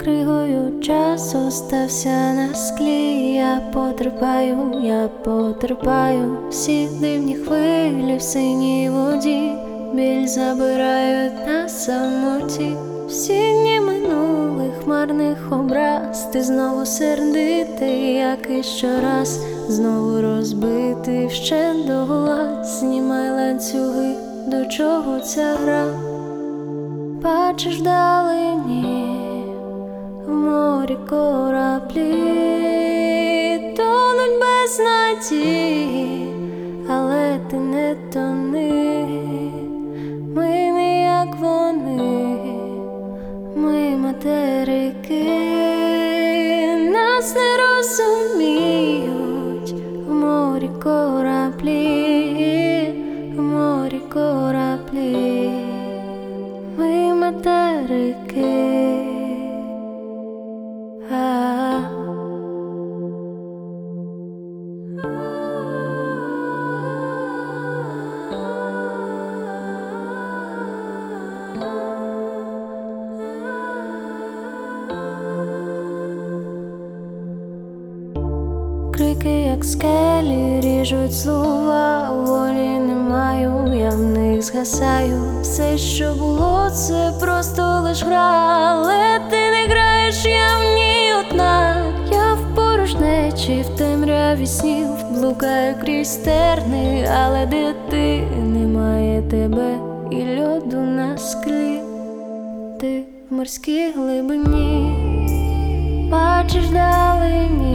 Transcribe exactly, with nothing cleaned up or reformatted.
Кригою час остався на склі. Я потерпаю, я потерпаю всі дивні хвилі в синій воді. Біль забирають на самоті. Всі дні минулих марних образ. Ти знову сердитий, як і щораз. Знову розбитий вщент догола. Знімай ланцюги, до чого ця гра? Бачиш вдалині в морі кораблі, тонуть без надії, але ти не тони. Ми не як вони, ми материки, нас не розуміють в морі кораблі, в морі кораблі, ми материки. Крики, як скелі, ріжуть слова. Волі не маю, я в них згасаю. Все, що було, це просто лиш гра. Але ти не граєш, я в ній одна. Я в порожнечі, в темряві снів блукаю крізь терни, але де ти? Немає тебе і льоду на склі. Ти в морській глибині, бачиш вдалині